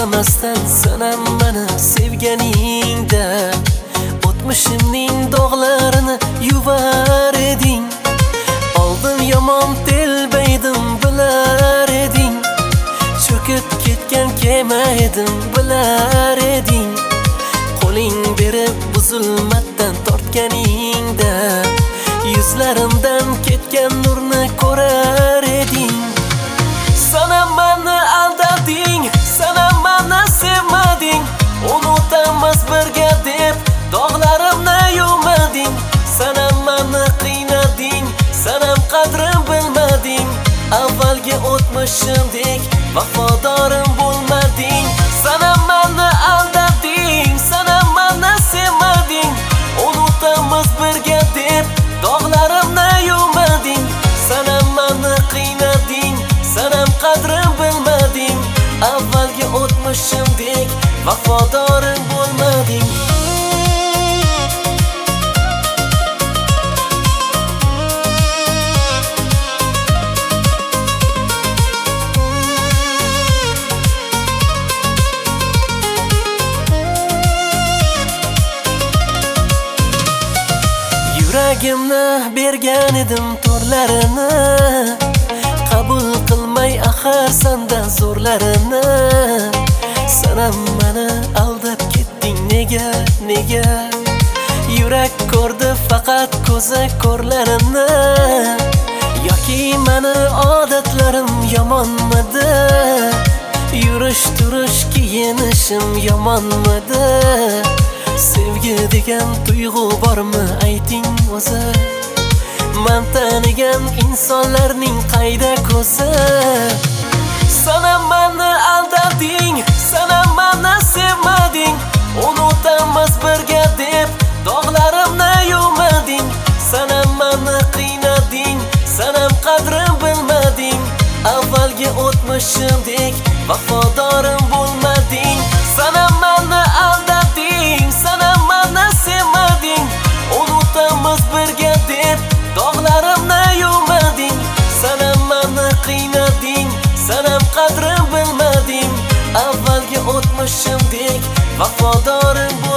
So'ramasdan sanam meni sevganingda o'tmishimning dog'larini yuvar eding. Oldin yomon telbaydim bilar eding. Cho'kib ketgan kema edim bilar eding. Qo'ling berib buzilmatdan tortganingda yuzlarimdan ketgan nurni ko'rar eding. Sanam meni aldading, sanam meni sevmading. Unutamiz birga deb dog'larimni yuvmading. Sanam meni qiynading, sanam qadrim bilmading. Avvalgi o'tmishimdek vafodorim bo'lmading. Sanam meni aldading, sanam meni sevmading. Unutamiz birga deb dog'larimni yuvmading. Sanam meni qiynading, sanam qadrim bilmading. Avvalgi o'tmishimdek vafodorim bo'lmading. Yuragimni bergan edim to'rlarini, qabul qilmay axir sanda zo'rlarini. Sanam meni aldab ketding nega, nega? Yurak ko'rdi faqat ko'zi ko'rlarini. Yoki meni odatlarim yomonmidi? Yurish turish kiyinishim yomonmidi? Sevgi degan tuyg'u bormi ayting o'zi? Men tanigan insonlarning qayda ko'zi? Sanam meni aldading, sanam meni sevmading. Unutamiz birga deb dog'larimni yuvmading. Sanam meni qiynading, sanam qadrim bilmading. Avvalgi o'tmishimdek vafodorim bo'lmading. Sanam meni aldading, sanam meni sevmading. Unutamiz birga deb dog'larimni yuvmading. Sanam meni qiynading, sanam qadrim bilmading. Avvalgi o'tmishimdek vafodorim